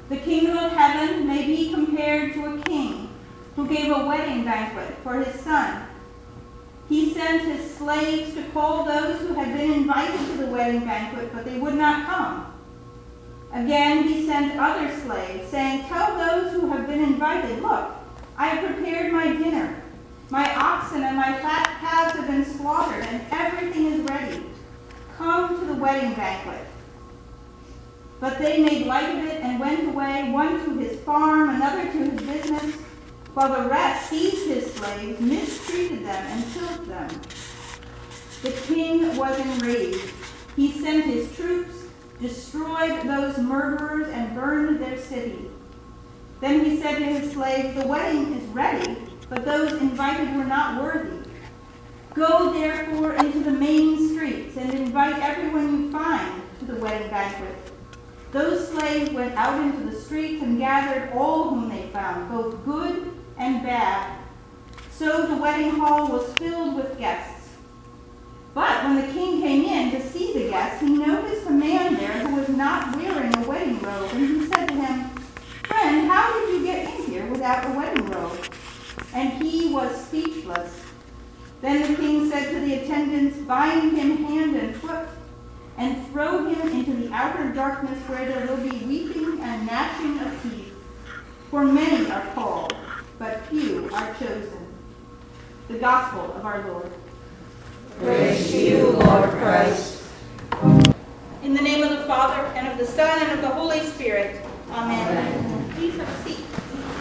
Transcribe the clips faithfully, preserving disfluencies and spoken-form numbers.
The kingdom of heaven may be compared to a king who gave a wedding banquet for his son. He sent his slaves to call those who had been invited to the wedding banquet, but they would not come. Again, he sent other slaves, saying, "Tell those who have been invited, 'Look, I have prepared my dinner. My oxen and my fat calves have been slaughtered, and everything is ready. Come to the wedding banquet.' But they made light of it and went away, one to his farm, another to his business, while the rest seized his slaves, mistreated them, and killed them. The king was enraged. He sent his troops, destroyed those murderers, and burned their city. Then he said to his slaves, 'The wedding is ready, but those invited were not worthy. Go therefore into the main streets and invite everyone you find to the wedding banquet.' Those slaves went out into the streets and gathered all whom they found, both good and bad. So the wedding hall was filled with guests. But when the king came in to see the guests, he noticed a man there who was not wearing a wedding robe, and he said to him, 'Friend, how did you get in here without a wedding robe?' And he was speechless. Then the king said to the attendants, 'Bind him hand and foot, and throw him into the outer darkness, where there will be weeping and gnashing of teeth. For many are called, but few are chosen.'" The gospel of our Lord. Praise to you, Lord Christ. In the name of the Father, and of the Son, and of the Holy Spirit. Amen. Amen. Please have a seat.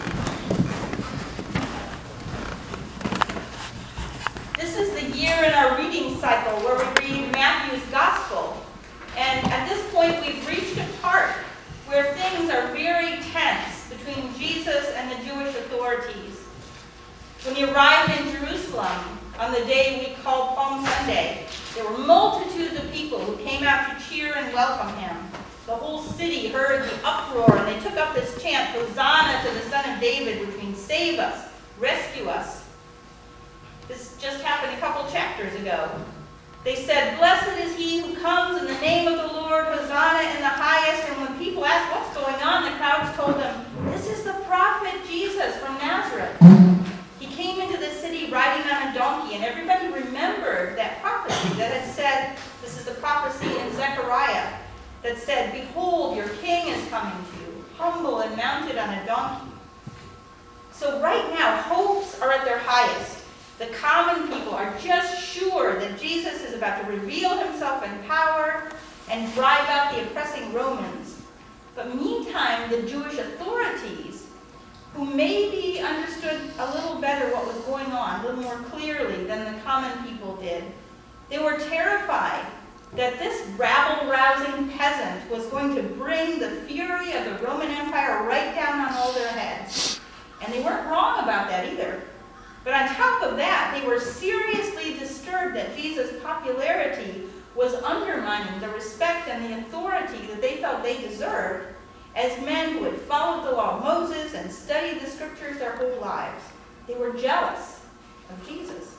This is the year in our reading cycle where we read Matthew's Gospel. And at this point, we've reached a part where things are very tense between Jesus and the Jewish authorities. When he arrived in Jerusalem on the day we call Palm Sunday, there were multitudes of people who came out to cheer and welcome him. The whole city heard the uproar, and they took up this chant, "Hosanna to the Son of David," which means "Save us, rescue us." This just happened a couple chapters ago. They said, "Blessed is he who comes in the name of the Lord, Hosanna in the highest." And when people asked what's going on, the crowds told them, "This is the prophet Jesus from Nazareth. He came into the city riding on a donkey," and everybody remembered that prophecy that had said, this is the prophecy in Zechariah, that said, "Behold, your king is coming to you, humble and mounted on a donkey." So right now, hopes are at their highest. The common people are just sure that Jesus is about to reveal himself in power and drive out the oppressing Romans. But meantime, the Jewish authorities, who maybe understood a little better what was going on, a little more clearly than the common people did, they were terrified that this rabble-rousing peasant was going to bring the fury of the Roman Empire right down on all their heads. And they weren't wrong about that either. But on top of that, they were seriously disturbed that Jesus' popularity was undermining the respect and the authority that they felt they deserved as men who had followed the law of Moses and studied the scriptures their whole lives. They were jealous of Jesus.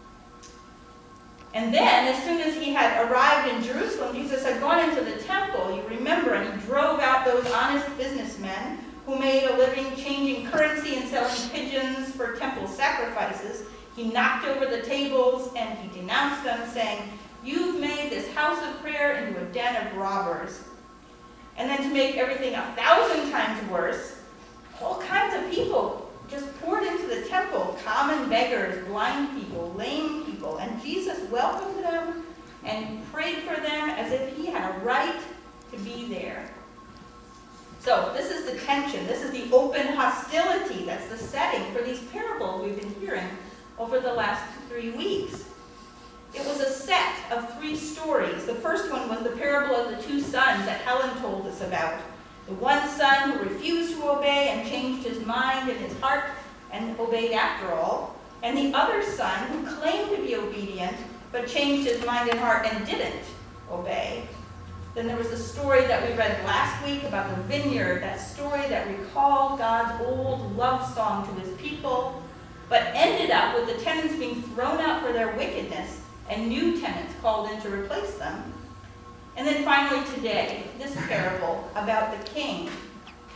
And then, as soon as he had arrived in Jerusalem, Jesus had gone into the temple, you remember, and he drove out those honest businessmen who made a living changing currency and selling pigeons for temple sacrifices. He knocked over the tables and he denounced them, saying, "You've made this house of prayer into a den of robbers." And then to make everything a thousand times worse, all kinds of people just poured into the temple, common beggars, blind people, lame people, and Jesus welcomed them and prayed for them as if he had a right to be there. So this is the tension. This is the open hostility. That's the setting for these parables we've been hearing over the last three weeks. It was a set of three stories. The first one was the parable of the two sons that Helen told us about. The one son who refused to obey and changed his mind and his heart and obeyed after all. And the other son who claimed to be obedient but changed his mind and heart and didn't obey. Then there was the story that we read last week about the vineyard, that story that recalled God's old love song to his people, but ended up with the tenants being thrown out for their wickedness and new tenants called in to replace them. And then finally today, this parable about the king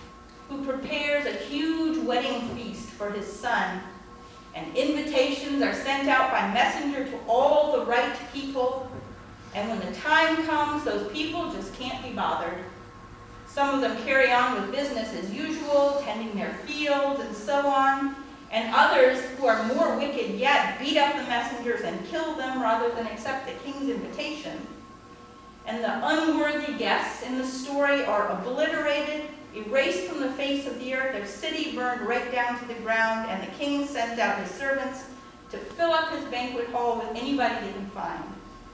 who prepares a huge wedding feast for his son, and invitations are sent out by messenger to all the right people, and when the time comes, those people just can't be bothered. Some of them carry on with business as usual, tending their fields and so on, and others, who are more wicked yet, beat up the messengers and kill them rather than accept the king's invitation. And the unworthy guests in the story are obliterated, erased from the face of the earth, their city burned right down to the ground, and the king sends out his servants to fill up his banquet hall with anybody they can find.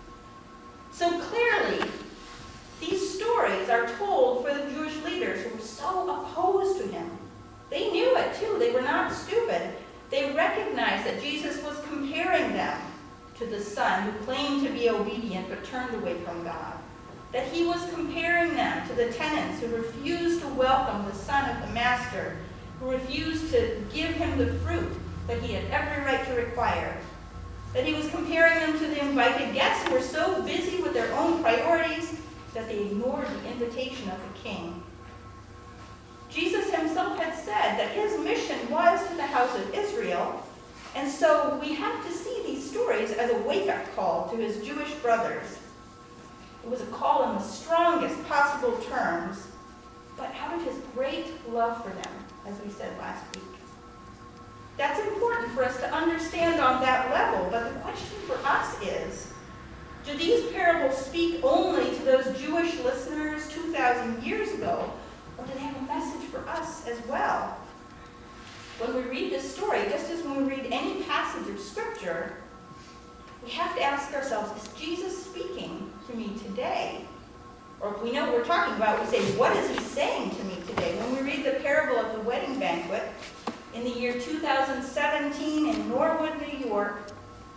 So clearly, these stories are told for the Jewish leaders who were so opposed to him. They knew it too. They were not stupid. They recognized that Jesus was comparing them to the son who claimed to be obedient but turned away from God. That he was comparing them to the tenants who refused to welcome the son of the master, who refused to give him the fruit that he had every right to require. That he was comparing them to the invited guests who were so busy with their own priorities that they ignored the invitation of the king. Jesus himself had said that his mission was to the house of Israel, and so we have to see these stories as a wake-up call to his Jewish brothers. It was a call in the strongest possible terms, but out of his great love for them, as we said last week. That's important for us to understand on that level, but the question for us is, do these parables speak only to those Jewish listeners two thousand years ago, or do they have a message for us as well? When we read this story, just as when we read any passage of Scripture, we have to ask ourselves, is Jesus speaking to me today? Or if we know what we're talking about, we say, what is he saying to me today? When we read the parable of the wedding banquet in the year two thousand seventeen in Norwood, New York,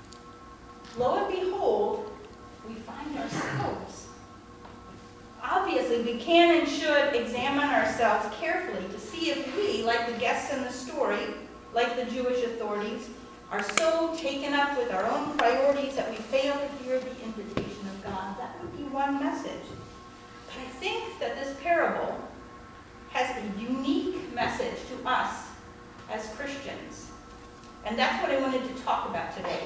lo and behold, we find ourselves. Obviously, we can and should examine ourselves carefully to see if we, like the guests in the story, like the Jewish authorities, are so taken up with our own priorities that we fail to hear the invitation of God. That would be one message. But I think that this parable has a unique message to us as Christians. And that's what I wanted to talk about today.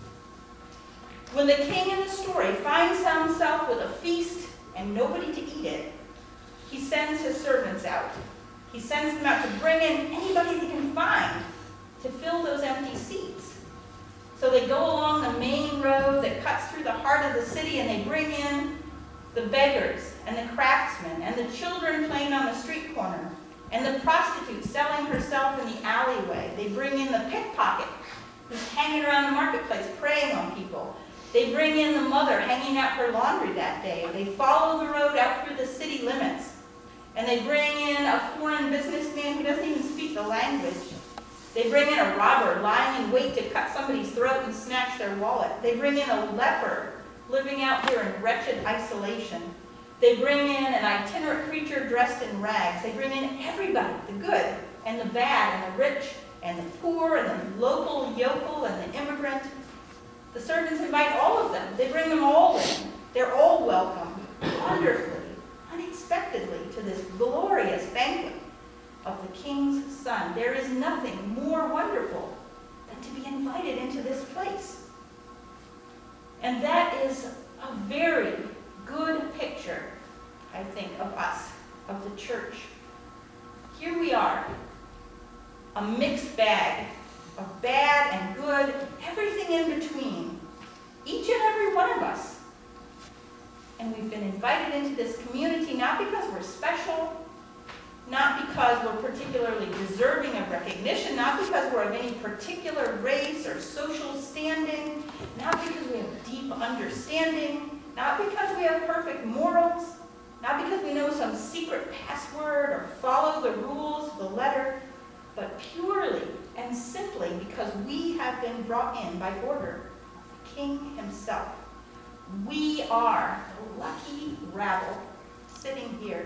When the king in the story finds himself with a feast and nobody to eat it, he sends his servants out. He sends them out to bring in anybody they can find to fill those empty seats. So they go along the main road that cuts through the heart of the city, and they bring in the beggars and the craftsmen and the children playing on the street corner and the prostitute selling herself in the alleyway. They bring in the pickpocket who's hanging around the marketplace preying on people. They bring in the mother hanging out her laundry that day. They follow the road out through the city limits. And they bring in a foreign businessman who doesn't even speak the language. They bring in a robber lying in wait to cut somebody's throat and snatch their wallet. They bring in a leper living out here in wretched isolation. They bring in an itinerant preacher dressed in rags. They bring in everybody, the good and the bad and the rich and the poor and the local yokel and the immigrant. The servants invite all of them. They bring them all in. They're all welcome, wonderfully, unexpectedly, to this glorious banquet of the king's son. There is nothing more wonderful than to be invited into this place. And that is a very good picture, I think, of us, of the church. Here we are, a mixed bag of bad and good, everything in between, each and every one of us. And we've been invited into this community not because we're special, not because we're particularly deserving of recognition, not because we're of any particular race or social standing, not because we have deep understanding, not because we have perfect morals, not because we know some secret password or follow the rules to the letter, but purely and simply because we have been brought in by order of the King himself. We are the lucky rabble sitting here.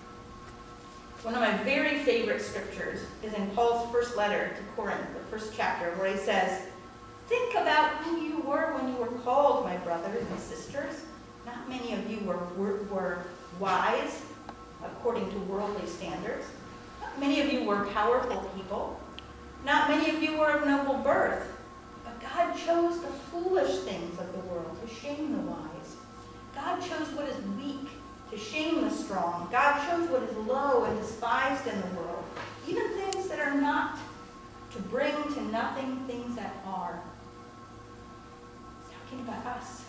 One of my very favorite scriptures is in Paul's first letter to Corinth, the first chapter, where he says, "Think about who you were when you were called, my brothers and sisters. Not many of you were, were, were wise according to worldly standards. Not many of you were powerful people. Not many of you were of noble birth. But God chose the foolish things of the world to shame the wise. God chose what is weak to shame the strong. God chose what is low and despised in the world, even things that are not, to bring to nothing things that are. He's talking about us.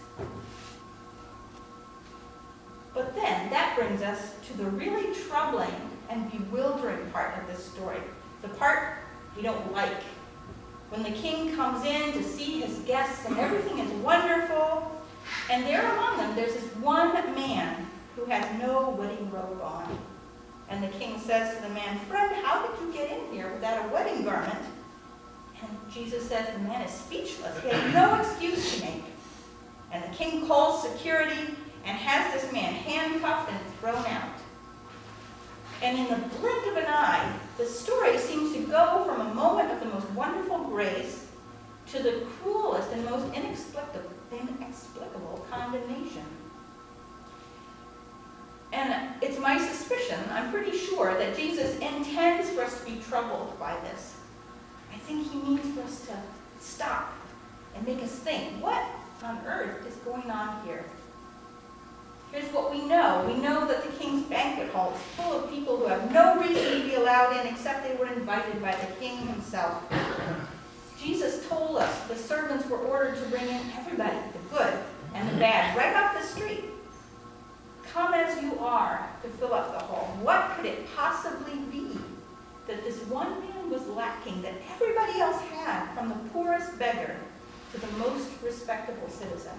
But then that brings us to the really troubling and bewildering part of this story, the part we don't like. When the king comes in to see his guests and everything is wonderful, and there among them there's this one man who has no wedding robe on. And the king says to the man, "Friend, how did you get in here without a wedding garment?" And Jesus says the man is speechless. He has no excuse to make. And the king calls security and has this man handcuffed and thrown out. And in the blink of an eye, the story seems to go from a moment of the most wonderful grace to the cruelest and most inexplicable, inexplicable condemnation. And it's my suspicion, I'm pretty sure, that Jesus intends for us to be troubled by this. I think he means for us to stop and make us think, what on earth is going on here? Here's what we know. We know that the king's banquet hall is full of people who have no reason to be allowed in except they were invited by the king himself. Jesus told us the servants were ordered to bring in everybody, the good and the bad, right off the street. Come as you are to fill up the hall. What could it possibly be that this one man was lacking that everybody else had, from the poorest beggar to the most respectable citizen?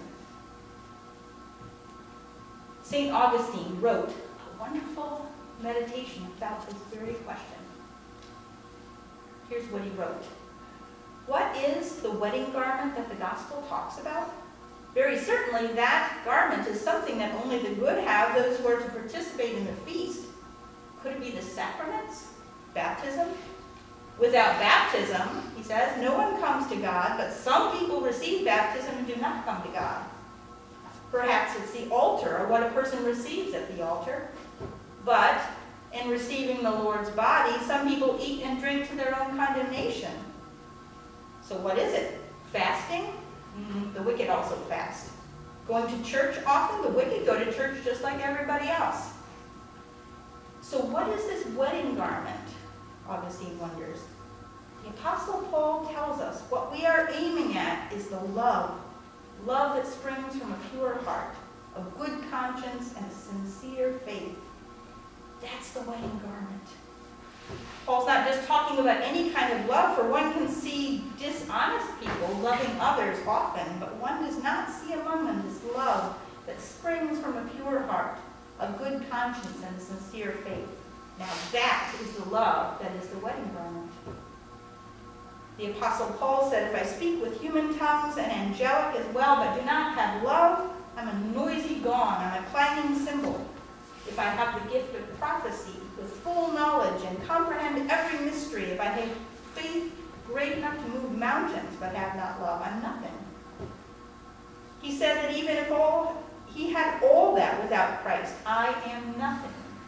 Saint Augustine wrote a wonderful meditation about this very question. Here's what he wrote. What is the wedding garment that the gospel talks about? Very certainly that garment is something that only the good have, those who are to participate in the feast. Could it be the sacraments? Baptism? Without baptism, he says, no one comes to God, but some people receive baptism and do not come to God. Perhaps it's the altar, or what a person receives at the altar. But in receiving the Lord's body, some people eat and drink to their own condemnation. So what is it? Fasting? Mm, the wicked also fast. Going to church often? The wicked go to church just like everybody else. So what is this wedding garment? Augustine wonders. The Apostle Paul tells us what we are aiming at is the love. Love that springs from a pure heart, a good conscience, and a sincere faith. That's the wedding garment. Paul's not just talking about any kind of love, for one can see dishonest people loving others often, but one does not see among them this love that springs from a pure heart, a good conscience, and a sincere faith. Now that is the love that is the wedding garment. The Apostle Paul said, if I speak with human tongues and angelic as well, but do not have love, I'm a noisy gong, I'm a clanging cymbal. If I have the gift of prophecy with full knowledge and comprehend every mystery, if I have faith great enough to move mountains but have not love, I'm nothing. He said that even if all he had all that without Christ, I am nothing.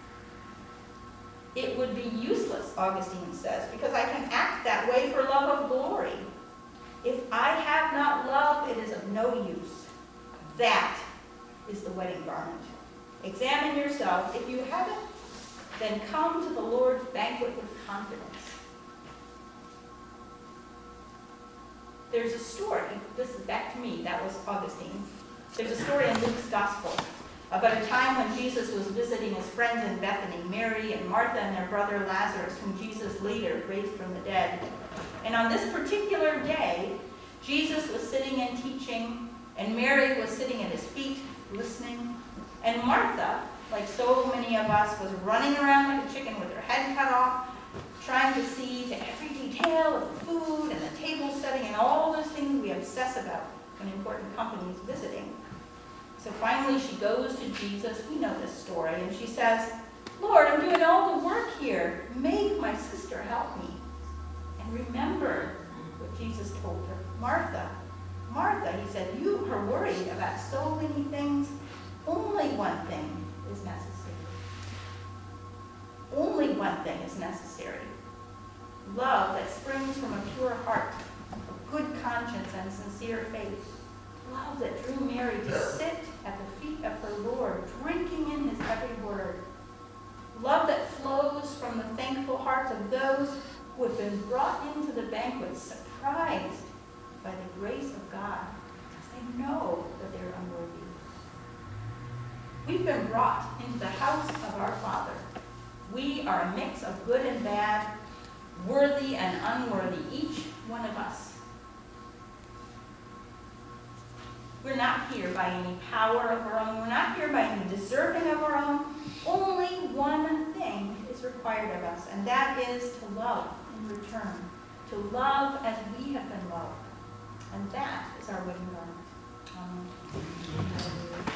It would be useless, Augustine says, because I can act that way for love of glory. If I have not love, it is of no use. That is the wedding garment. Examine yourselves. If you haven't, then come to the Lord's banquet with confidence. There's a story. This is back to me. That was Augustine. There's a story in Luke's Gospel about a time when Jesus was visiting his friends in Bethany, Mary and Martha and their brother Lazarus, whom Jesus later raised from the dead. And on this particular day, Jesus was sitting and teaching, and Mary was sitting at his feet, listening. And Martha, like so many of us, was running around like a chicken with her head cut off, trying to see to every detail of the food and the table setting and all those things we obsess about when important company is visiting. So finally she goes to Jesus, we know this story, and she says, Lord, I'm doing all the work here. Make my sister help me. And remember what Jesus told her. Martha, Martha, he said, you are worried about so many things. Only one thing is necessary. Only one thing is necessary. Love that springs from a pure heart, a good conscience and sincere faith. Love that drew Mary to sit at the feet of her Lord, drinking in his every word. Love that flows from the thankful hearts of those who have been brought into the banquet, surprised by the grace of God, because they know that they're unworthy. We've been brought into the house of our Father. We are a mix of good and bad, worthy and unworthy, each one of us. We're not here by any power of our own. We're not here by any deserving of our own. Only one thing is required of us, and that is to love in return. To love as we have been loved. And that is our wedding garment. Amen.